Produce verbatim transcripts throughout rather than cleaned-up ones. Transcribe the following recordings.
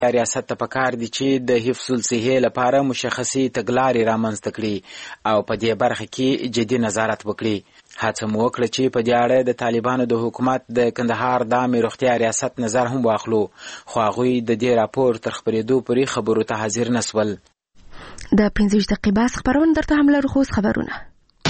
ریاست ته پکار دي چې د حفظ الصحې لپاره مشخصي تګلارې رامنځته کړي او په دې برخه کې جدي نظارت وکړي. هڅه مو وکړه چې په دې اړه د طالبانو د حکومت د کندهار د عامې روغتیا ریاست نظر هم واخلو، خو هغوی د دې راپور تر خپرېدو پورې خبرو ته حاضر نه سول. د پنځه دقیقې بس خبرونه درته هم لرو، خو اوس خبرونه.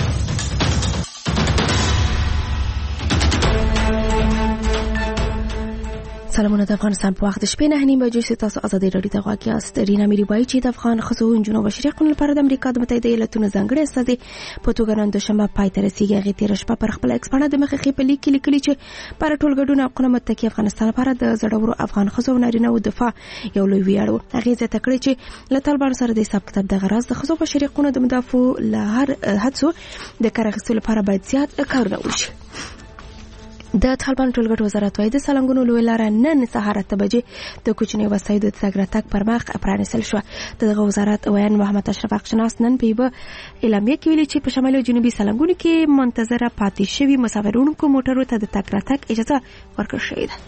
سلامونه د افغانستان په وخت شپې نه نیمه بجې تاسو ازادي راډیو ته غواړئ یاست. رینا میری وایي چې د افغان ښځو نجونو او بشري حقوقو لپاره د امریکا د متحده ایالاتونو ځانګړي استازي په توګه نن دوشنبه پای ته رسیږي. هغې تېره شپه پر خپله ایکس پاڼه د مخکې په لیک کې لیکلي چې پر ټولګډون حقونه متکي افغانستان لپاره د زړورو افغان ښځو او نارینه‌و دفاع یو لوی ویاړ و. هغې زیاته کړې چې له طالبانو سره د حساب کتاب دغه راز د ښځو بشري حقوقو د مدافعو له هر هڅو د کار اخیستلو لپاره باید زیات کارونه وشي. د طالبان ټولګټ وزارت وايي د سالنګونو لوی لاره نن سهار اته بجې د کوچني وسایدو د تګ راتګ پر مخ پرانیستل شوه. دغه وزارت ویان محمد اشرف اقشناس نن په یوه اعلامیه کې ویلي چې په شمالي او جنوبي سالنګونو کې منتظره پاتې شوي مسافروونکو موټرو ته د تګ راتګ اجازه ورکړل شوې ده.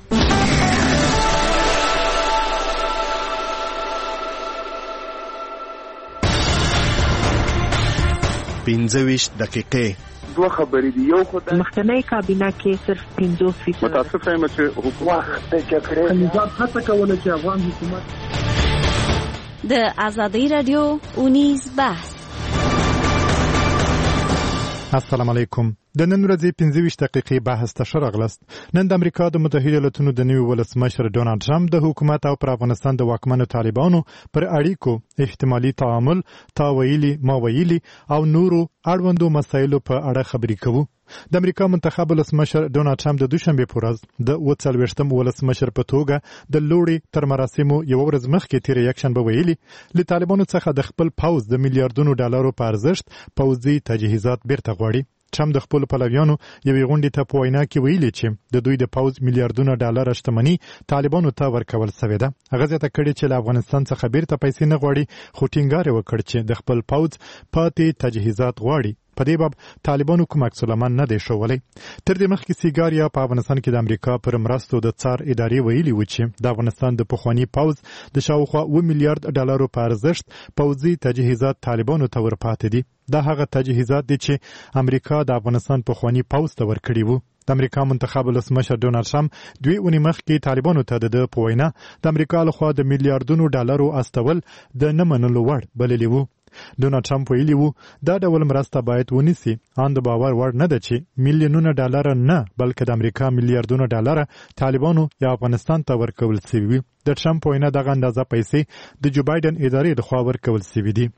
پنځه ویشت دقیقې دوه خبرې دي. یو خو د مخکنی کابینه کې صرف پنځوس فیصد متاسفه یم چې حکومت د جګړې نظام هڅه کوله چې افغان حکومت د ازادي رادیو اونیز بحث. السلام علیکم. د نن ورځې پنځه ویشت دقیقې بحث ته ښه راغلاست. نن د امریکا د متحده ایالاتونو د نوي ولسمشر ډونالډ ټرمپ د حکومت او پر افغانستان د واکمنو طالبانو پر اړیکو احتمالي تعامل، تا ویلي ما ویلي او نورو اړوندو مسایلو په اړه خبرې کوو. د امریکا منتخب ولسمشر ډونالډ ټرمپ د دوشنبه په ورځ د اووه څلوېښتم ولسمشر په توګه د لوړې تر مراسمو یو ورځ مخکې تېره یکشنبه ویلي له طالبانو څخه د خپل پوځ د میلیارډونو ډالرو په ارزښت پوځي تجهیزات بیرته غواړي. ټرمپ د خپل پلویانو یوې غونډې ته په وینا کې ویلي چې د دوی د پوځ میلیارډونه ډالر شتمني طالبانو ته ورکول شوې ده. هغه زیاته کړې چې له افغانستان څخه بیرته پیسې نه غواړي، خو ټینګار وکړ چې د خپل پوځ پاتې تجهیزات غواړي. په دې باب طالبانو کوم عکس العمل نه دی ښوولی. تر دې مخکې سیګاریا په افغانستان کې د امریکا پر مرستو د څار ادارې ویلي و چې د افغانستان د پخواني پوځ د شاوخوا اووه میلیارډ ډالرو په ارزښت پوځي تجهیزات طالبانو ته ورپاتې دي. دا هغه تجهیزات دي چې امریکا د افغانستان پخواني پوځ ته ورکړي وو. د امریکا منتخب ولسمشر ډونالډ ټرمپ دوی اونۍ مخکې طالبانو ته د په وینا د امریکا لخوا د میلیارډونو ډالرو استول د نه منلو وړ بللي وو. ډونالډ ټرمپ ویلي وو دا ډول مرسته باید ونیسي. ان د باور وړ نه ده چې میلیونونه ډالر نه بلکې د امریکا میلیارډونه ډالر طالبانو یا افغانستان ته ورکول شوي وي. د ټرمپ وینا دغه اندازه پیسې د جو بایدن ادارې لخوا ورکول شوي دي.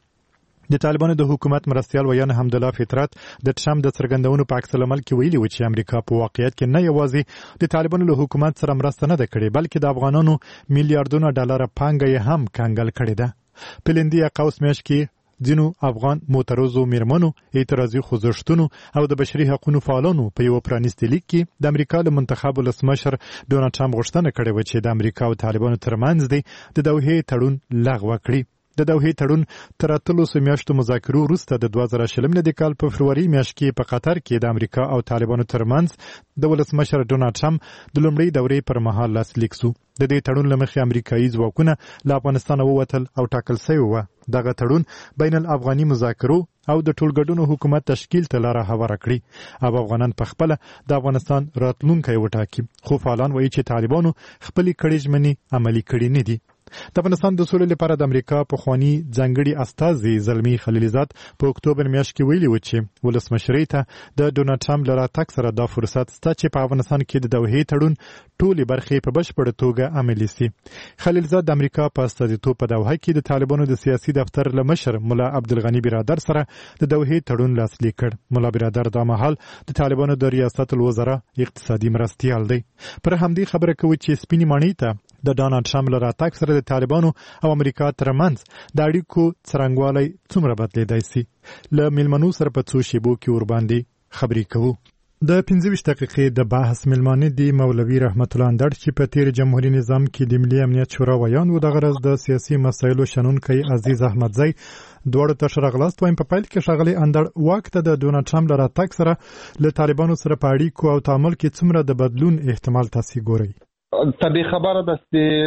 د طالبانو د حکومت مرستیال ویان حمدالله فطرت د ټرمپ د څرګندونو په عکس العمل کې ویلي و چې امریکا په واقعیت کې نه یوازې د طالبانو له حکومت سره مرسته نه ده کړې، بلکې د افغانانو میلیارډونه ډالر پانګه یې هم کنګل کړې ده. په لندي قوس میاشت کې ځینو افغان معترضو میرمنو، اعتراضي خوځښتونو او د بشري حقوقو فعالانو په یو پرانیستي لیک کې د امریکا له منتخب ولسمشر ډونالډ ټرمپ غوښتنه کړې وه چې د امریکا او طالبانو ترمنځ دی د دوحې تړون لغوه کړي. د دوحې تړون تر اتلسو میاشتو مذاکرو وروسته د دوه زره شلم میلادي کال په فبروري میاشت کې په قطر کې د امریکا او طالبانو ترمنځ د ولسمشر ډونالډ ټرمپ د لومړۍ دورې پر مهال لاسلیک شو. د دې تړون له مخې امریکایي ځواکونه له افغانستانه ووتل او ټاکل شوی و. دغه تړون بین الافغاني مذاکرو او د ټولګډون حکومت تشکیل ته لاره هواره کړي او افغانان په خپله د افغانستان راتلونکی وټاکي. خو فعالان وایي چې طالبانو خپلې کړې ژمنې عملي کړي نه دي. د افغانستان د سولې لپاره د امریکا پخواني ځانګړي استازي زلمي خلیلزاد په اکتوبر میاشت کې ویلي و چې ولسمشرۍ ته د ډونالډ ټرمپ له راتګ سره دا فرصت شته چې په افغانستان کې د دوحې تړون ټولې برخې په بشپړه توګه عملي سي. خلیلزاد د امریکا په استازیتوب په دوحه کې د طالبانو د سیاسي دفتر له مشر ملا عبدالغني برادر سره د دوحې تړون لاسلیک کړ. ملا برادر دا مهال د طالبانو د ریاست الوزرا اقتصادي مرستیال دی. پر همدې خبره کوي چې سپینې ماڼۍ ته د ډونالډ ټرمپ له راتګ سره د طالبانو او امریکا ترمنځ د اړیکو څرنګوالی څومره بدلیدای سي. له میلمنو سره په څو شیبو کې ورباندې خبرې کوو. د پنځه ویشت دقیقې د بحث میلمانه دی مولوي رحمت الله اندړ چې په تیر جمهوریت نظام کې د ملي امنیت شورا ویان و. دغه ورځ د سیاسي مسایلو شنونکی عزیز احمدزی دواړو ته ښه راغلاست وایم. په پیل کې ښاغلی اندړ واک ته د ډونالډ ټرمپ له راتګ سره له طالبانو سره په اړیکو او تعامل کې څومره د بدلون احتمال تاسې ګورئ؟ طبیعي خبره ده چې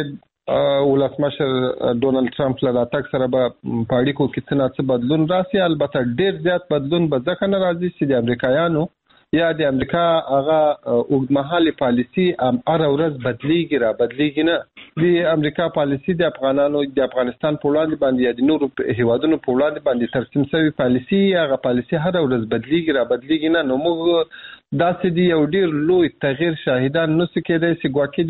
ولسمشر ډونالد ټرمپ له راتګ سره به په اړیکو کې څه نه څه بدلون راسي. البته ډیر زیات بدلون به ځکه نه راځي چې د امریکایانو یا د امریکا هغه اوږدمهاله پالیسي هر ورځ بدلیږي را بدلیږي نه. د امریکا پالیسي د افغانانو د افغانستان په وړاندې باندې یا د نورو هیوادونو په وړاندې باندې ترسیم شوی پالیسي هغه پالیسي هر ورځ بدلیږي را بدلیږي نه. نو موږ داسې دی یو ډیر لوی تغییر شاهدان نو څه کېدای چې ګواکې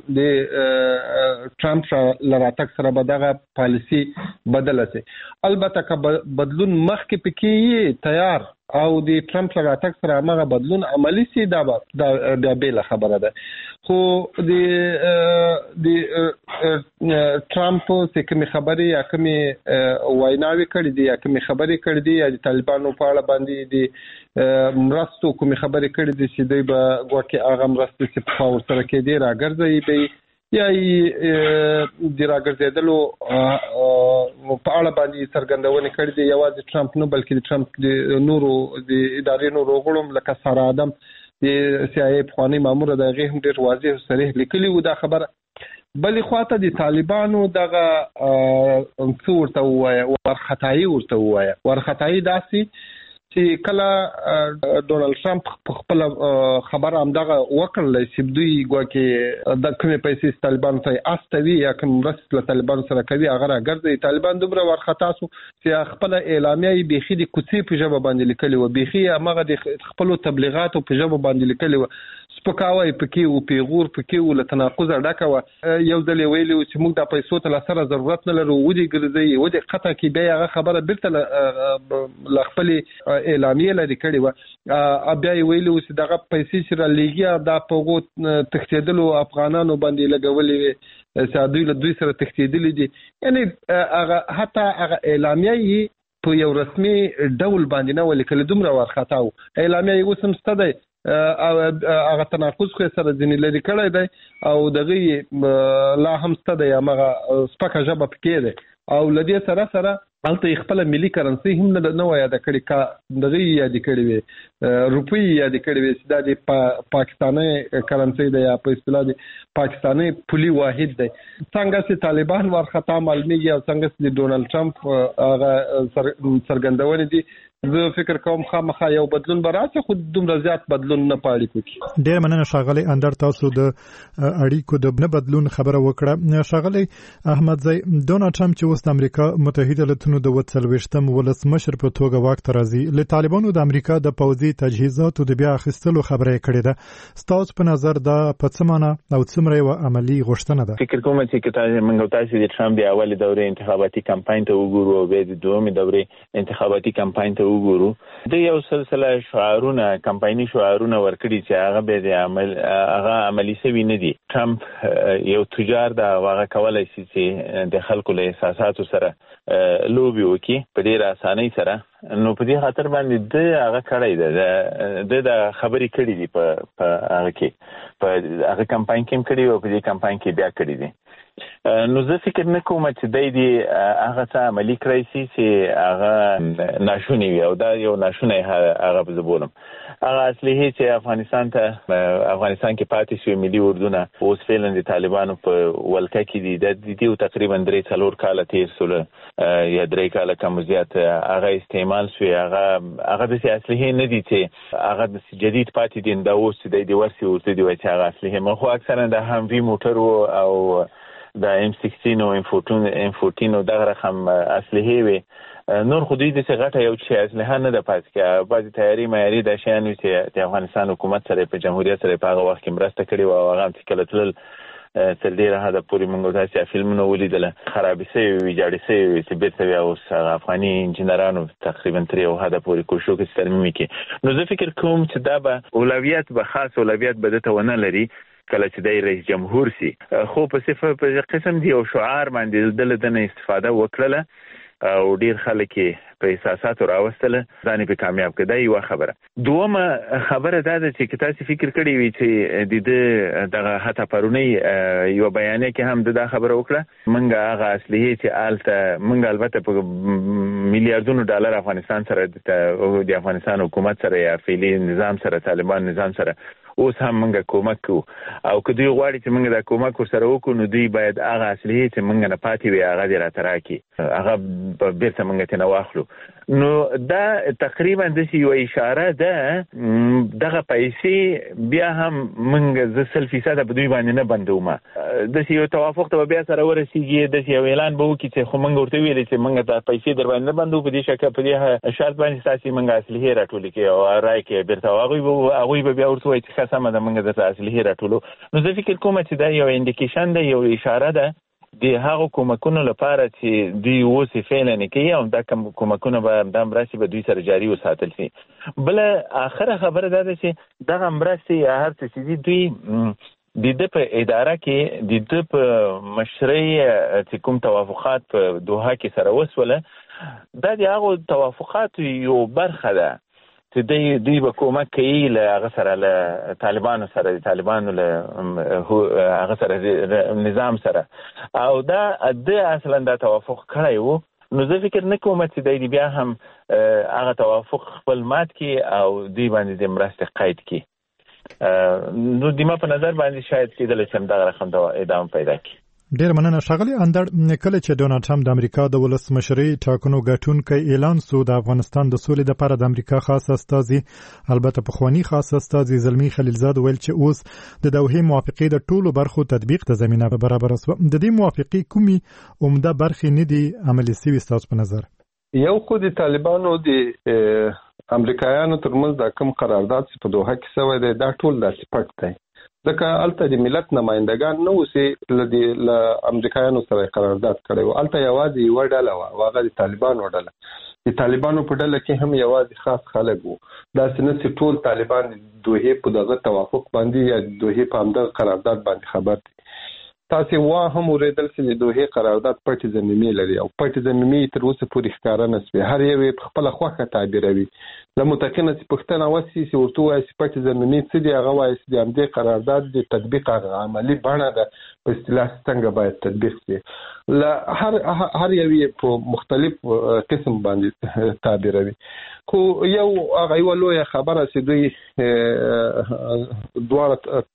د ټرمپ لراتک سره به دغه پالیسي بدله شي. البته که بدلون مخکې پکې تیار او د ټرمپ لراتک سره هغه بدلون عملی سي دا بیا بیل خبره ده. خو د د ټرمپ څخه کوم خبري یا کوم ویناوي کړې دي یا کوم خبري کړې دي یا د طالبانو په اړه باندې د مرستو کوم خبري کړې دي چې دوی به ګواکې هغه مرستې چې په ور سره کې دي راګرځي به یا د راګرځېدلو په اړه باندې څرګندونه کړې دي. یوازې ټرمپ نه بلکې د ټرمپ د نورو د ادارې نورو غړو لکه سارا ادم د سی آی ای پخوانی مامور د هغه هم ډېر واضح صریح لیکلي و دا خبره. بلې خواته د طالبانو دغه څه ورته وایي ورختایي ورته وایي ورختایي داسې چې کله ډونالد ټرمپ په خپل خبر همدغه وکړل چې دوی ګواکې د کومې پیسې طالبان ته استوي یا کوم مرسته له طالبان سره کوي هغه راګرځي. طالبان دومره ورختا سو چې خپل اعلامیه بيخي د کوڅې په ژبه باندې لیکلي و بيخي هغه د خپل تبلیغاتو په ژبه باندې لیکلي و سپکاوی پکې او پیغور پکې او له تناقض ډکه و. یو ځل ویلي چې موږ د پیسو ته سره ضرورت نه لرو ودی ګرځي ودی قطع کې بیا هغه خبره بیرته ل خپل اعلامیه لري کړی و. بیا ویلي چې دغه پیسې چې را لېږي دا په غو تختیدلو افغانانو باندې لګولې چې دوی له دوی سره تختیدلې دي. یعنی هغه حتی هغه اعلامیه په یو رسمي ډول باندې نه ولیکل دومره ورخطاو. اعلامیه اوس هم ستده او هغه تناقض خو سره ځینې لري کړی دی او دغه لا هم ستده یا مغه سپکه ژبه پکې ده او لدی سره سره الته خپل ملي کرنسي هم نه نو یاد کړی کا دغه یاد کړی وي روپی یاد کړی وي چې د پاکستاني کرنسي د یا په اصطلاح د پاکستاني پولي واحد دی. څنګه چې طالبان ورخطا معلومیږي او څنګه چې ډونالد ټرمپ هغه څرګندونه دي زه فکر کوم خامخا یو بدلون براسه خو دومره زیات بدلون نه پاړي کوي. ډېر مننه ښاغلی اندر تاسو د اړیکو د نه بدلون خبره وکړه. ښاغلی احمد زی ډونالد ټرمپ چې اوس د امریکا متحده ایالاتونو د ولسمشر ولسمشر په توګه واک ته راځي له طالبانو د امریکا د پوځي تجهیزاتو د بیا اخیستلو خبره کړې ده. ستاسو په نظر دا په څه معنی او څومره یو عملی غوښتنه ده؟ فکر کوم چې کله موږ تاسو د ټرمپ د اول دورې انتخاباتي کمپاین ته وګورو او د دومره دورې انتخاباتي کمپاین ته وګورو د یو سلسله شعارونه کمپایني شعارونه ورکړي چې هغه به د عمل هغه عملی شوی نه دي. ټرمپ یو تجار دا واغه کولای شي چې د خلکو له احساساتو سره لوبي وکي په ډیر اسانۍ سره. نو په دې خاطر باندې د هغه کړی ده د خبرې کړې دي په هغه کې په هغه کمپاین کې کړي او په دې کمپاین کې بیا کړي دي. نو زه فکر نه کوم چې دای دی هغه څه عملی کړی شي چې هغه ناشونی وي او دا یو ناشونی هغه به بولم. هغه اصلي چې افغانستان ته افغانستان کې پاتې شوی ملي اردونه اوس فعلا د طالبانو په ولکه کې دي د دې تقریبا درې څلور کال تیر سول یا درې کال کم زیات هغه استعمال شوی هغه هغه د اصلي نه دي چې هغه د جدید پاتې دي دا اوس د دې ورسي ورته دی چې هغه اصلي مخ اکثرا د هموی موټر او د ام سیکسټین او ام فورټین ام فورټین او دغه رقم اصلي وي. نور خو دې د څنګه یو چې اصلي نه د پاتې کې بعضی تیاری معیاري د شیان چې د افغانستان حکومت سره په جمهوریت سره په هغه وخت کې مرسته کړې و او هغه چې کله تل تر ډیره حد پورې موږ تاسو فلمونه ولیدل خرابې سوي ویجاړې سوي چې بیرته بیا اوس افغاني انجنیرانو تقریبا تر یو حد پورې کوشش کوي ترمیم کې. نو زه فکر کوم چې دا به اولویت به خاص اولویت به ته ونه لري کله چې د رئیس جمهور سي. خو په صفه په قسم دی او شعار باندې د لدنه استفاده وکړه او ډیر خلک په احساساتو راوستله ځان په کامیاب کړي یو خبره. دومره خبره دا ده چې تاسو فکر کړی وي چې د دغه حتی پرونی یو بیان کې هم دا خبره وکړه منګه هغه اصلي چې آلته منګه البته په میلیارډونو ډالر افغانستان سره د افغانستان حکومت سره یا فعلی نظام سره طالبان نظام سره اوس هم موږ کومک کوو او که دوی غواړي چې موږ دا کومک ورسره وکړو نو دوی باید هغه اصلي چې موږ نه پاتې وي هغه دې راته راکړي، هغه به بیرته موږ ترې نه واخلو. نو دا تقریبا داسې یوه اشاره ده. دغه پیسې بیا هم موږ زه سل فیصده په دوی باندې نه بندوم. داسې یو توافق ته به بیا سره ورسېږي، داسې یو اعلان به وکړي چې خو موږ ورته ویلې چې موږ دا پیسې در باندې نه بندو، په دې شکه په دې شرط باندې ستاسې موږ اصلحې راټولې کړي او رای کې بیرته هغوی به هغوی به بیا ورته وایي چې ښه سمه ده موږ درته اصلحې راټولو. نو زه فکر کوم چې دا یو انډیکیشن ده، یو اشاره ده د هغو کومکونو لپاره چې دوی اوس فعلا نه کوي او دا کومکونه به دا مرستې به دوی سره جاري وساتل شي. بله آخره خبره دا ده چې دغه مرستې یا هر څه چې دي دوی د ده په اداره کې د ده په مشرۍ چې کوم توافقات په دوحه کې سره وسوله، دا د هغو توافقاتو یو برخه ده چې دوی دوی به کومک کوي له هغه سره له طالبانو سره د طالبانو له هغه سره نظام سره، او دا ده اصلا دا توافق کړی و. نو زه فکر نه کوم چې دوی بیا هم هغه توافق خپل مات کړي او دوی باندې د مرستې قید کړي. نو د ما په نظر باندې شاید کېدلی چې همدغه رقم ادامه پیدا کړي. ډیر مننه ښاغلی اندړ. کله چې ډونالډ ټرمپ د امریکا د ولسمشرۍ ټاکنو ګټونکی اعلان سو، د افغانستان د سولې لپاره د امریکا خاص استازي، البته پخوانی خاص استازي زلمی خلیلزاد ویل چې اوس د دوحې موافقې د ټولو برخو تطبیق ته زمینه برابره سوه. د دې موافقې کومې عمده برخې نه دي عملي سوي ستاسو په نظر؟ یو خو د طالبانو د امریکایانو ترمنځ دا کوم قرارداد چې په دوحه کې شوی دی دا ټول داسې پټ دی، ځکه هلته د ملت نمایندګان نه اوس له امریکایانو سره قرارداد کړی و. هلته یوازې یوه ډله وه او هغه د طالبانو ډله. د طالبانو په ډله کې هم یوازې خاص خلک وو. داسې نه چې ټول طالبان د دوحې په دغه توافق باندې یا د دوحې په همدغه قرارداد باندې خبر دي. تاسې وا هم اورېدل چې د دوحې قرارداد پټې ضمیمې لري او پټې ضمیمې تر اوسه پورې ښکاره نه سوې. هر یو یې په خپله خوښه تعبیروي. له متقینه چې پوښتنه وشي چې ورته ووایي چې پټې ضمیمې څه دي، هغه وایي چې د همدې قرارداد د تطبیق هغه عملي بڼه ده په اصطلاح څنګه باید تطبیق شي. له هر هر یو یې په مختلف قسم باندې تعبیروي. خو یو هغه یوه لویه خبره چې دوی دواړه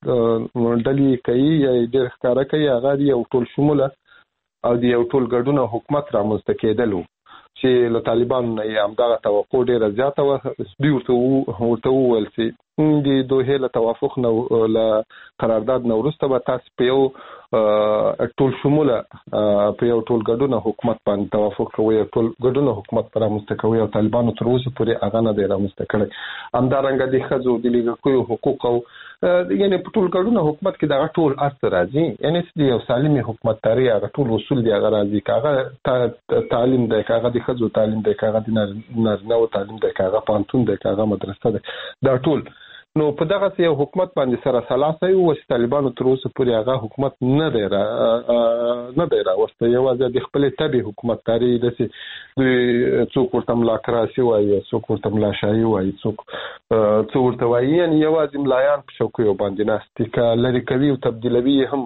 ډلې کوي یا یې ډېر ښکاره کوي، هغه د یو ټول شموله او د یو ټول ګډونه حکومت رامنځته کېدل و چې له طالبانو نه یې همدغه توقع ډېره زیاته وه. دوی ورته وویل چې د دوحې له توافق نه له قرارداد نه وروسته به تاسو په یو ټول شموله په یو ټول ګډونه حکومت باندې توافق کوئ، یو ټول ګډونه حکومت به رامنځته کوئ او طالبانو تر اوسه پورې هغه نه دی رامنځته کړی. همدارنګه د ښځو د لیږدکیو حقوق او یعنې په ټول ګډونه حکومت کې دغه ټول هر څه راځي. یعنې چې د یو سالمې حکومتدارۍ هغه ټول اصول دی هغه راځي، که هغه تعلیم دی، که هغه د ښځو تعلیم دی، که هغه د نارینه‌و تعلیم دی، که هغه پوهنتون دی، که هغه مدرسه دی، دا ټول. نو په دغه یو حکومت باندې سره سلاسه یو چې طالبانو تر اوسه پورې هغه حکومت نه دی را نه دی راوستی. یوازې د خپلې طبیعي حکومتداري داسې دوی څوک ورته ملاکراسي وایي، څوک ورته ملاشایي وایي، څوک څه ورته وایي، یعنې یوازې ملایان په چوکیو باندې ناست دي. که لرې کوي او تبدیلوي هم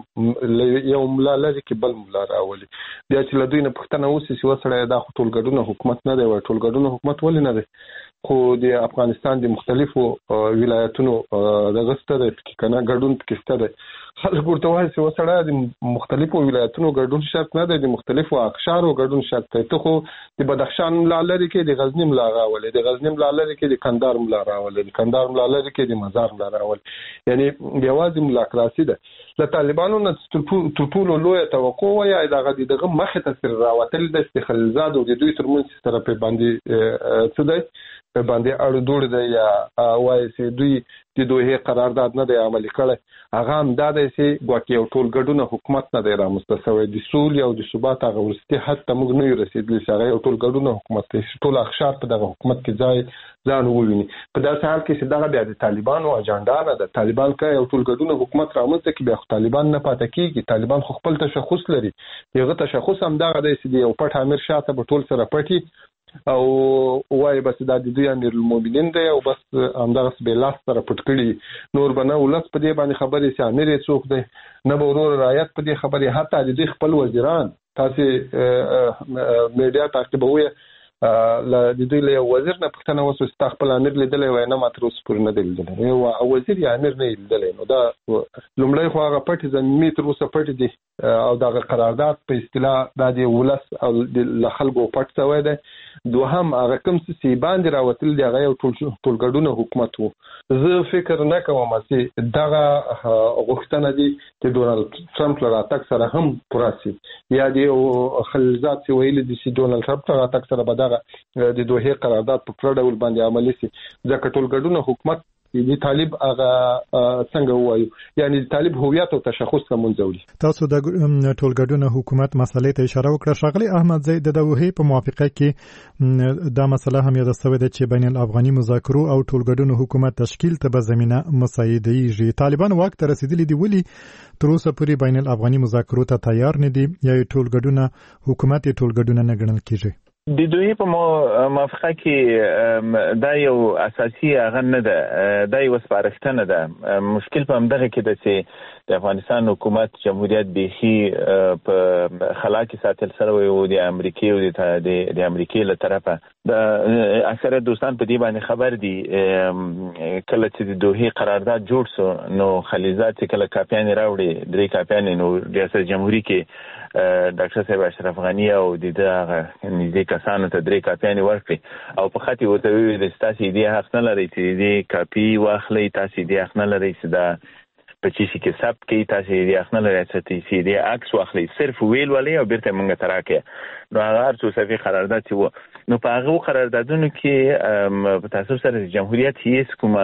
یو ملا لرې کې بل ملا راولي. بیا چې له دوی نه پوښتنه وشي چې وسړی دا خو ټول ګډونه حکومت نه دی، وایي ټول ګډونه حکومت ولې نه دی؟ خو د افغانستان د مختلفو ولایتونو دغه شته دی که نه ګډون پکې شته دی. خلک ورته وایي چې وسړی د مختلفو ولایتونو ګډون شرط نه دی، د مختلفو اقشارو ګډون شرط دی. ته خو د بدخشان ملا لرې کې د غزني ملا راولې، د غزني ملا لرې کې د کندهار ملا راولې، د کندهار ملا لرې کې د مزار ملا راولې. یعنې یوازې ملاکراسي ده. له طالبانو نه تر ټولو لویه توقع وایي دغه دغه مخې ته سره راوتلي ده چې خلیلزاد او د دوی ترمنځ سره په باندې څه دی په باندې اړو دوړ دی یا وایي چې دوی د دوحې قرارداد نه دی عملي کړی. هغه هم دا دی چې ګواکې یو ټول ګډونه حکومت نه دی رامنځته شوی. د سولې او د ثبات هغه وروستي حد ته موږ نه یو رسېدلي چې هغه یو ټول ګډونه حکومت دی چې ټول اقشار په دغه حکومت کې ځای ځان وویني. په داسې حال کې چې دغه بیا د طالبانو اجنډا نه ده. طالبان که یو ټول ګډونه حکومت رامنځته کړي بیا خو طالبان نه پاتې کېږي. طالبان خو خپل تشخص لري. هغه تشخص هم دغه دی چې د یو پټ امیر شاته به ټول سره پټي او وایي بس دا د دوی امیر المؤمنین دی او بس همدغسې بې لاس سره پټ کړي. نور به نه ولس په دې باندې خبرې چې امیر یې څوک دی، نه به ورور رعیت په دې خبرې. حتی د دوی خپل وزیران تاسې میډیا تعقیبوئ د دوی له وزیر نه پوښتنه وسو چې خپل امیر لیدلې وای نه ماتر اوس پورې نه دی لیدلی یو وزیر یا امیر نه لیدلی نو دا لومړی خو هغه پټ زمینې تر اوسه پټ دي او دغه قرارداد په اصطلاح د دې ولس او د خلکو پټ شوی دی. دوهم هغه کوم چې باندې راوتل دی هغه یو ټولګډونه حکومت وو. زه فکر نه کوم چې دغه غوښتنه دي چې ډونالډ ټرمپ له راتګ سره هم پوره شي یا د خلیلزاد چې ویلي دي چې ډونالډ ټرمپ له راتګ سره به دغه د دوحې قرارداد په پوره ډول باندې عملي شي ځکه ټولګډونه حکومت د طالب هغه څنګه وایو یعنی د طالب هویت او تشخص کومځوري. تاسو د ټولګډونه حکومت مسلې ته اشاره وکړه. ښاغلي احمد زید د دوحې په موافقه کې دا مسله هم یاد شوې ده چې بین الافغاني مذاکرو او ټولګډونه حکومت تشکیل ته به زمينه مساعدېږي. طالبان واک ته رسیدلي دي ولې تر اوسه پورې بین الافغاني مذاکرو ته تیار نه دي یا ټولګډونه حکومت ټولګډونه نه ګڼل کیږي؟ د دوی په موافقه کې دا یو اساسي هغه نه ده دا یو سپارښتنه ده. مشکل په همدغه کې ده چې د افغانستان حکومت جمهوریت بیخي په خلا کې ساتل سره و د امریکای او د امریکای له طرفه د اکثره دوستان په دې باندې خبر دي. کله چې د دوحې قرارداد جوړ شو نو خلیلزاد چې کله کاپیان راوړي درې کاپیان نو ریاست جمهوریت کې ډاکټر صاحب اشرف غنی او د دغه نږدې کسانو ته درې کاپیانې ورکړي او په خط یې ورته وویل چې تاسې دې حق نه لرئ چې دې کاپي واخلئ تاسې دې حق نه لرئ چې دا په چیسي کې ثبت کړئ تاسې دې حق نه لرئ چې دې عکس واخلئ صرف ویل ولئ او بیرته موږ ته راکړئ. نو هغه هر څو صفحې قرارداد چې و نو په هغه قراردادونو کې په تاسف سره جمهوریت هیڅ کومه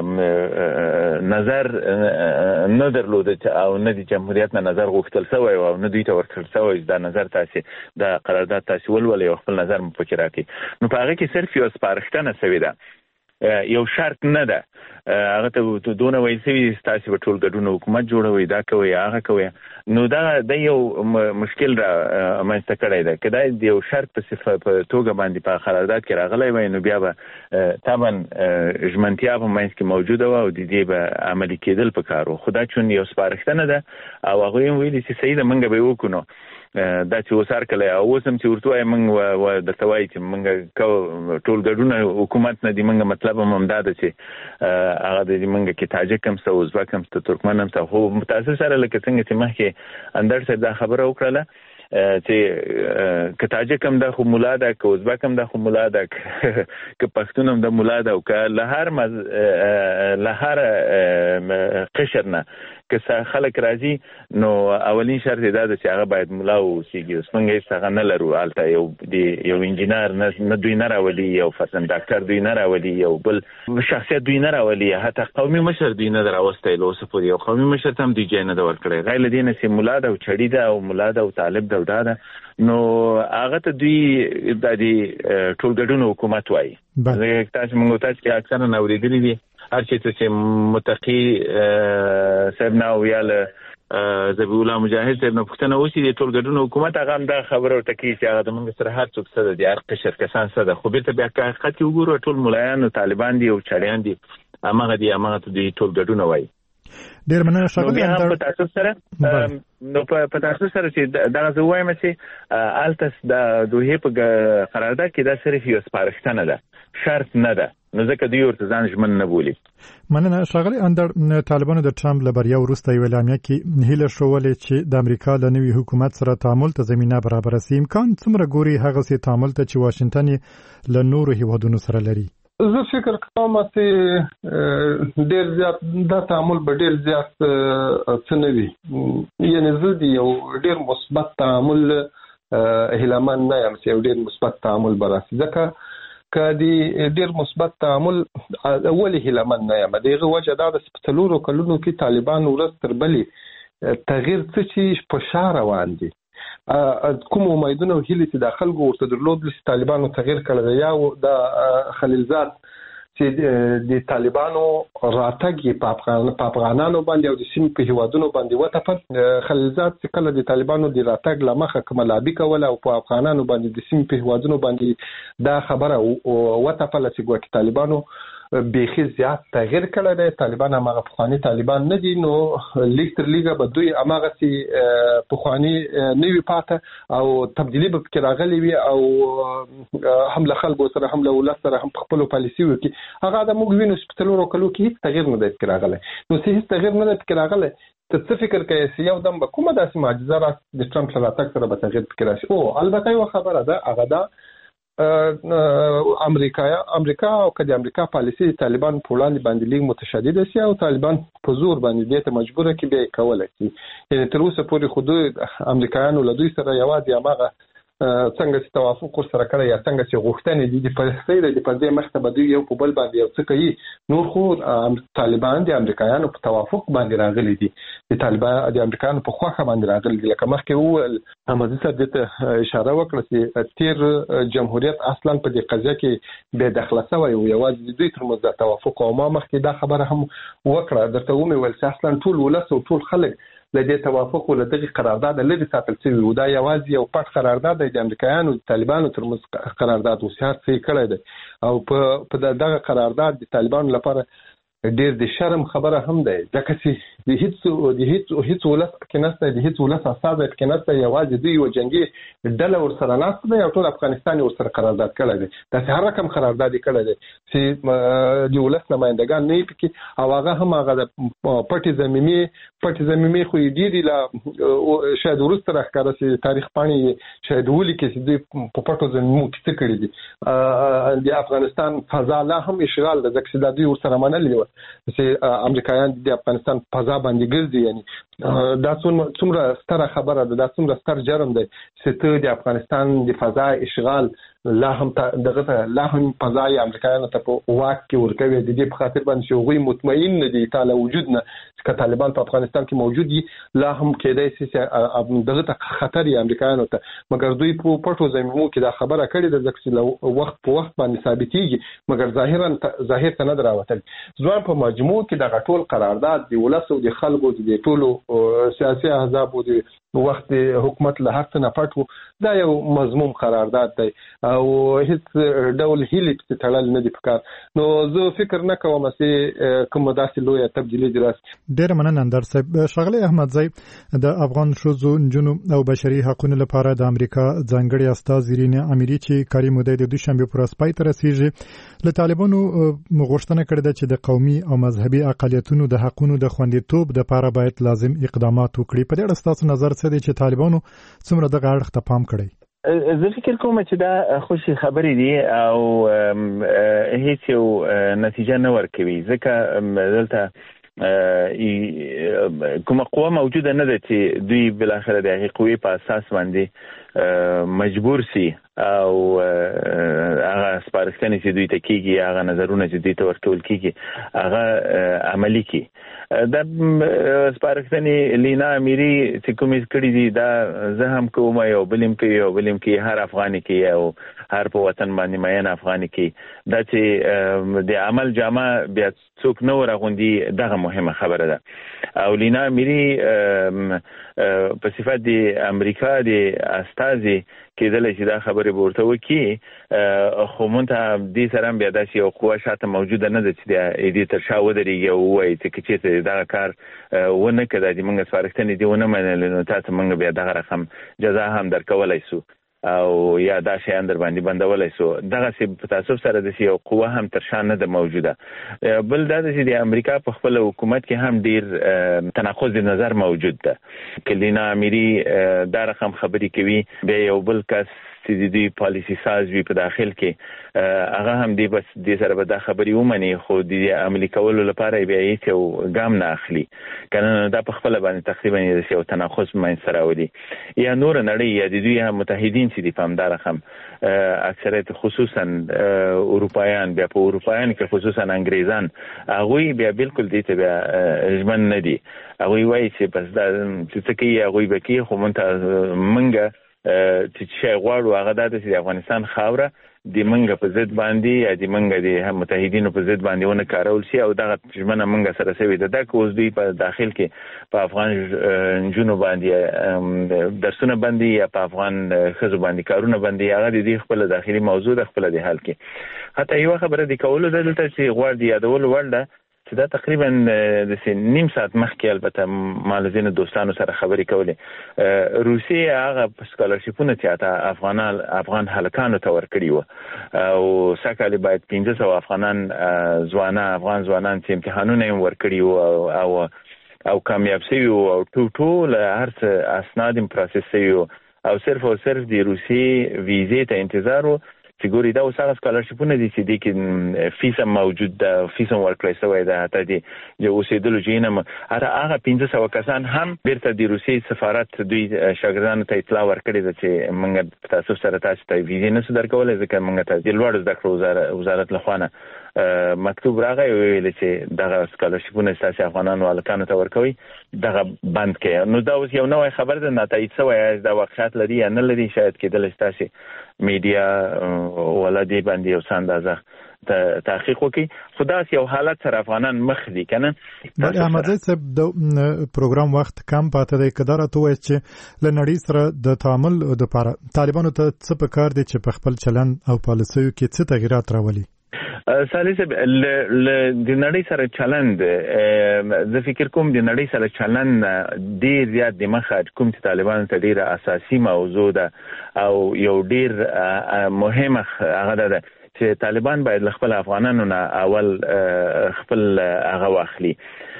نظر نه درلوده او نه د جمهوریت نه نظر غوښتل شوی او نه دوی ته ورکړل شوی دا نظر تاسو د قرارداد تاسو ولولئ او خپل نظر مو پکې راکړئ. نو په هغه کې صرف یو سپارښتنه شوې ده یو شرط نه ده. هغه ته دونه وایي چې تاسو په ټولګډونه حکومت جوړوي دا کوي هغه کوي نو دا د یو مشکل را منځته کړی ده. که دا د یو شرط په صفه په توګه باندې په قرارداد کې راغلی وای نو بیا به طبعا ژمنتیا په منځ کې موجوده وه او د دې به عملي کېدل پکار وو. خو دا چون یو سپارښتنه ده او هغوی هم ویلي چې صحیح ده موږ به یې وکړو دا چې اوس هر کله اوس هم چې ورته وایي موږ درته وایي چې موږ ټولګډونه حکومت نه دي موږ مطلب هم همدا ده چې هغه د موږ کې تاجک هم شته ازبک هم شته ترکمن هم شته. خو متاسف سره لکه څنګه چې مخکې اندر صاحب دا خبره وکړله چې که تاجک هم دا خو ملا ده که ازبک هم دا خو ملا ده که پښتون هم دا ملا ده او که له هر مز... له هر قشر نه که خلک راځي نو اولین شرط دا ده چې هغه باید ملا اوسیږي. اوس موږ هېڅ هغه نه لرو هلته یو د یو انجینر نه دوی نه راولي یو فرضاً ډاکټر دوی نه راولي یو بل شخصیت دوی نه راولي حتی قومي مشر دوی نه ده راوستی له اوسه پورې یو قومي مشر ته هم دوی جای نه ده ورکړی. غیر له دې نه چې ملا ده او چړي ده او ملا ده او طالب ده او دا ده نو هغه ته دوی د دې ټولګډونه حکومت وایي. تاسو موږ تاسو کې اکثرا اورېدلي دي هر چېرته چې متقي صاحب نه او یا له ذبیح الله مجاهد صاحب نه پوښتنه وشي د ټولګډونه حکومت هغه هم دا خبره ورته کوي چې هغه د موږ سره هر څوک څه ده د هر قشر کسان څه ده. خو بیرته بیا که حقیقت کې وګورو ټول ملایان طالبان دي او چړیان دي همغه دي همغه ته دوی ټولګډونه وایي. ډېر مننه ښاغلی اندر. په تاسو سره نو په تاسو سره چې دغه زه وایم چې التس د دوحې په قرارداد کې دا صرف یو سپارښتنه ده شرط نه ده نو ځکه دوی ورته ځان ژمن نه بولي. مننه ښاغلی اندر. طالبانو د ټرمپ له بریا وروسته یوه اعلامیه کې هیله ښودلې چې د امریکا له نوي حکومت سره تعامل ته زمینه برابره سي. امکان څومره ګوري هغسې تعامل ته چې واشنګټن یې له نورو هیوادونو سره لري؟ زه فکر کوم چې ډېر زیات دا تعامل به ډېر زیات څه نه وي. یعنې زه د یو ډېر مثبت تعامل هیلهمن نه یم چې یو ډېر مثبت تعامل به راسي ځکه که د ډېر مثبت تعامل ولې هیلهمن نه یم د هغې وجه دا ده چې په څلورو کلونو کې طالبان ورځ تر بلې تغییر څه چې په شا روان دي کوم امیدونه او هیلې چې د خلکو ورته درلودل چې طالبانو تغییر کړی دی یا د خلیلزاد چې د طالبانو راتګ یې په افغانانو باندې او د سیمې په هیوادونو باندې وتپل. خلیلزاد چې کله د طالبانو د راتګ له مخه کومه لابي کوله او په افغانانو باندې د سیمې په هیوادونو باندې دا خبره وتپله چې ګواکې طالبانو بیخي زیات تغییر کړی دی. طالبان هغه پخواني طالبان نه دي، نو لیک تر لیګه به دوی هماغسې پخواني نه وي پاته او تبدیلي به پکې راغلې وي او هم له خلکو سره هم له ولس سره هم په خپلو پالیسي وکړي. هغه د موږ وینو چې په څلورو کلو کې هېڅ تغییر نه دی پکې راغلی. نو چې هېڅ تغییر نه دی پکې راغلی، ته څه فکر کوې چې یو دم به کومه داسې معجزه راشي د ټرمپ له راتګ سره به تغییر پکې راشي؟ او البته یوه خبره ده، هغه ده امریکا امریکا او که د امریکا پالیسي طالبان په وړاندې باندې لیک متشدد شي او طالبان په زور باندې دې ته مجبور کړي به کولای شي. یعنی تر اوسه پورې خو دوی امریکایانو له دوی سره یوازې هغه څنګه چې توافق سره کړی یا څنګه چې غوښتنې دي د پرسته د پردې مخته به دوی یو په بل باندې یو څه کوي. نور خو طالبان د امریکایانو په توافق باندې راغلي دي، د طالبان د امریکایانو په خواخه باندې راغلي دي. لکه مخکې وویل احمدي صاحب دې ته اشاره وکړه چې تیر جمهوریت اصلا په دې قضیه کې بې دخله شوی او یوازې د دوی ترمنځ د توافق او ما مخکې دا خبره هم وکړه درته ومې ویل چې اصلا ټول ولس او ټول خلک له دې توافق او له دغه قرارداد لري ساتل شوی و. دا یوازې یو پټ قرارداد دی د امریکایانو او طالبانو ترمنځ قرارداد او سیاست یې کړی دی او په په دغه قرارداد د طالبانو لپاره ډېر د شرم خبره هم ده، ځکه چې د هیڅ د هیڅ هیڅ ولس پکې نشته، د هیڅ ولس استازی پکې نشته، یوازې دوی یو جنګي ډله ورسره ناسته دی او ټول افغانستان ورسره قرارداد کړی دی. داسې هر رقم قرارداد یې کړی دی چې د ولس نمایندګان نه پکې او هغه هم هغه د پټې ضمیمې پټې ضمیمې خو یې ډېرې لا شاید وروسته راښکاره چې تاریخ پاڼې شاید ولیکي چې دوی په پټو ضمیمو کې څه کړي دي. د افغانستان فضا لا هم اشغال ده، ځکه چې دا دوی ورسره منلي وه چې امریکایان د افغانستان فضا باندې ګرځي. یعنی دا څومره ستره خبره ده، دا څومره ستر جرم دی چې ته د افغانستان د فضا اشغال لا هم دغه لا هم فضا امریکایانو ته په واک کې ورکوي. د دې په خاطر باندې چې هغوی مطمئن نه دي تعالی وجود نه چې طالبان په افغانستان کې موجود دي، لا هم کېدای شي چې دغه ته خطر یې امریکایانو ته، مګر دوی په پټو ضمیمو کې دا خبره کړې ده ځکه چې وخت په وخت باندې ثابتېږي، مګر ظاهرا ظاهر ته نه راوتل. ځوان په مجموع کې دغه ټول قرارداد د ولس او د خلکو د ټولو سیاسي احزاب او د وخت حکومت له هر څه نه پټ و. دا یو مضموم قرارداد دی او هیڅ ډول هیلې پکې تړل نه دي پکار. نو زه فکر نه کوم چې کومه داسې لویه تبدیلي دي راسي. ډېره مننه اندر صاحب. ښاغلی احمدزی، د افغان ښځو، نجونو او بشري حقوقو لپاره د امریکا ځانګړي استازي رینا اميري چې کاري موده د دوشنبه پر اسپای ته رسیږي له طالبانو غوښتنه کړې ده چې د قومي او مذهبي اقلیتونو د حقوقو د خوندیتوب لپاره باید لازم اقدامات وکړي. په دې اړه ستاسو نظر څه دی چې طالبانو څومره دغه اړخ ته پام کړی؟ زه فکر کوم چې دا خوشي خبرې دي او هیڅ یو نتیجه نه ورکوي، ځکه دلته کومه قوه موجوده نه ده چې دوی بالاخره د هغې قوې په اساس باندې مجبور سي او هغه سپارښتنې چې دوی ته کېږي، هغه نظرونه چې دوی ته ورکول کېږي هغه عملي کړي. دا سپارښتنې لینا اميري چې کومې کړي دي دا زه هم کوم یو بل هم کوي او بل هم کوي، هر افغاني کوي او هر په وطن باندې مین افغاني کوي. دا چې د عمل جامه بیا څوک نه ورغوندي دغه مهمه خبره ده. او لینا اميري په صفت د امریکا د استازي کېدلی چې دا خبرې به ورته وکړي، خو مونږ ته دې سره هم بیا داسې یو قوه شاته موجوده نه ده چې د دې تر شا ودرېږي او ووایي چې که چېرته دغه کار ونه کړه، دا چې مونږ سپارښتنې دې ونه منلې نو تا ته مونږ بیا دغه رقم جزا هم درکولی سو او یا دا شیان در باندې بندولی سو. دغسې په تاسف سره داسې یو قوه هم تر شا نه ده موجوده. بل دا ده چې د امریکا په خپل حکومت کې هم ډېر تناقض د نظر موجود ده. که لینا اميري دا رقم خبرې کوي، بیا یو بل کس چې د دوی پالیسي ساز وي په داخل کې هغه هم دې بس دې سره به دا خبرې ومني، خو د عملي کولو لپاره بیا هېڅ یو ګام نه اخلي. که نه دا په خپله باندې تقریبا داسې یو تناقض منځته راولي. یا نوره نړۍ یا د دوی هم متحدین چې دي په همدا رقم اکثریت خصوصا اروپایان، بیا په اروپایانو کې خصوصا انګریزان، هغوی بیا بالکل دې ته بیا ژمن نه دي هغه وایي چې بس دا چې کې هغه به کې خو مونږ منګه چې شي غواړو هغه د افغانستان خاوره د منګه په ضد باندې یا د منګه د متحدینو په ضد باندې ونه کارول شي او دغه ژمنه منګه سره سوي ده د کوز دی په داخل کې په افغان جنوب باندې درسونه باندې یا په افغان خزو باندې کارونه باندې هغه د دې خپل داخلي موضوع د خپل د حل کې حتی یو خبره د کولو دلته چې غواړي یادول ورده چې دا تقریبا د نیم ساعت مخکې البته مالزین دوستانو سره خبرې کولې روسیه هغه سکالرشیپونه چې افغانان افغان هلکانو ته ورکړي وو او سکهالی باید پنځه سوه افغانان ځوانان افغان ځوانان چې امتحانونه یې ورکړي وو او او کامیاب شوي وو او ټول هر څه اسناد یې پروسس شوي وو او صرف او صرف د روسیې ویزې ته انتظار وو چې ګوري دا اوس هغه سکالرشیپونه دي چې دي کې فیس هم موجود ده فیس هم ورکړی شوی ده حتی د اوسېدلو ځایونه هم حتی هغه پنځه سوه کسان هم بیرته د روسیې سفارت دوی شاګردانو ته اطلاع ورکړې ده چې موږ په تاسو سره تاسو ته ویزې نشو درکولی ځکه موږ ته د لوړو زده کړو وزارت لخوا نه مکتوب راغی ویل چې دغه سکالرشیپونه ستاسو افغانانو هلکانو ته ورکوي دغه بند کړئ نو دا اوس یو نوی خبر ده ناتایید شوی دا واقعیت لري یا نه لري شاید کېدلی ستاسو میډیا ولادي باندې یو څه اندازه تحقیق وکړي خو داسې یو حالت سره افغانان مخ دي که نه بلې احمدزی صاحب د پروګرام وخت کم پاته دی که دا راته ووایاست چې له نړۍ سره د تعامل دپاره طالبانو ته څه پکار دی چې په خپل چلند او پالیسیو کې څه تغیرات راولي سالي صاحب د نړۍ سره چلند زه فکر کوم د نړۍ سره چلند ډېر زیات د مخه کوم چې طالبانو ته ډېره اساسي موضوع ده او یو ډېر مهمه هغه ده چې طالبان باید له خپل افغانانو نه اول خپل هغه واخلي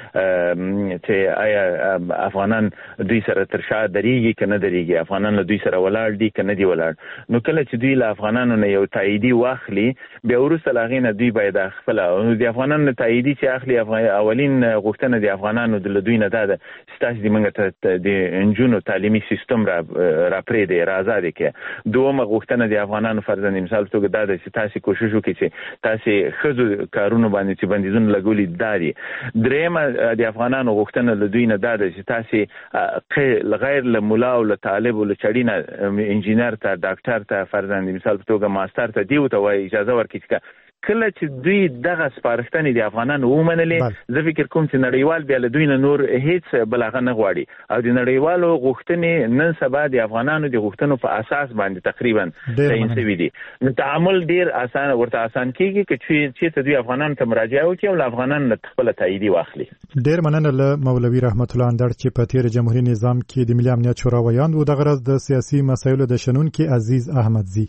چې آیا افغانان دوی سره تر شا درېږي که نه درېږي افغانان له دوی سره ولاړ دي که نه دي ولاړ نو کله چې دوی له افغانانو نه یو تاییدي واخلي بیا وروسته له هغې نه دوی باید خپله د افغانانو تاییدي چې اخلي اولین غوښتنه د افغانانو له دوی نه دا ده چې تاسې د موږ د نجونو تعلیمي سیستم را راپرېږدئ را ازادې کړئ دومه غوښتنه د افغانانو فرضاً مثال په توګه دا ده چې تاسې کوشش وکړئ چې تاسې ښځو کارونو باندې چې بندیزونه لګولي دا دي درېیمه د افغانانو غوښتنه له دوی نه دا ده چې تاسې غیر له ملا او له طالب او له چړي نه انجینر ته ډاکټر ته فرضاً د مثال په توګه ماستر ته دې ورته وایي اجازه ورکړي چې کله چې دوی دغه سپارښتنې د افغانانو ومنلې زه فکر کوم چې نړیوال بیا له دوی نه نور هیڅ بل هغه نه غواړي او د نړیوالو غوښتنې نن سبا د افغانانو د غوښتنو په اساس باندې تقریبا تعیین شوي دي نو تعامل ډېر اسان ورته اسان کېږي که چېرته دوی افغانانو ته مراجعه وکړي او له افغانانو نه خپله تاییدي واخلي ډېر مننه له مولوي رحمت الله اندړ چې په تېر جمهوري نظام کې د ملي امنیت شورا ویاند و دغه راز د سیاسي مسایلو د شنونکي عزیز احمدزي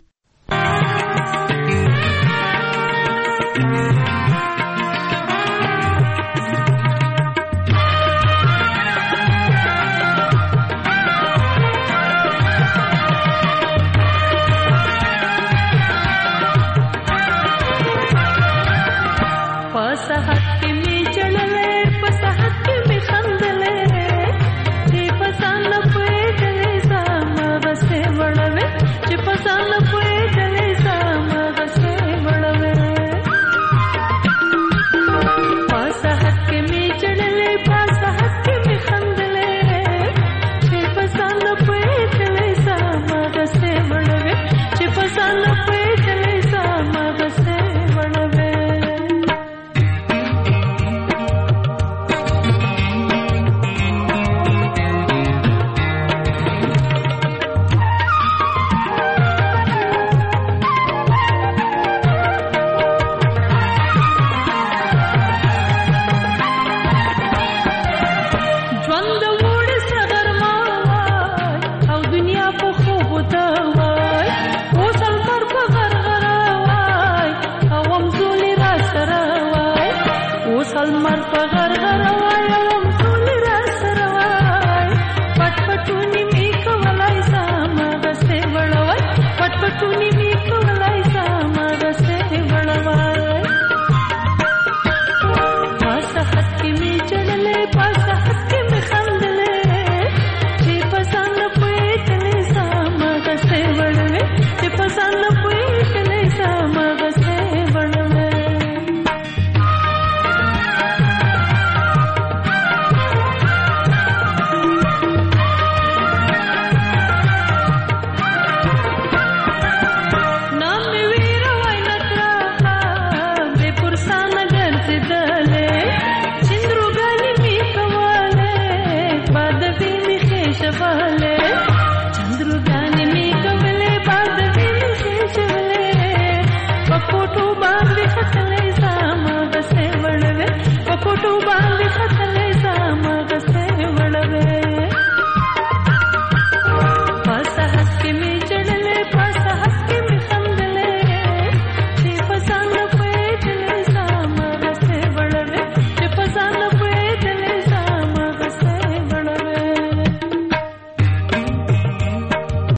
چې پسانه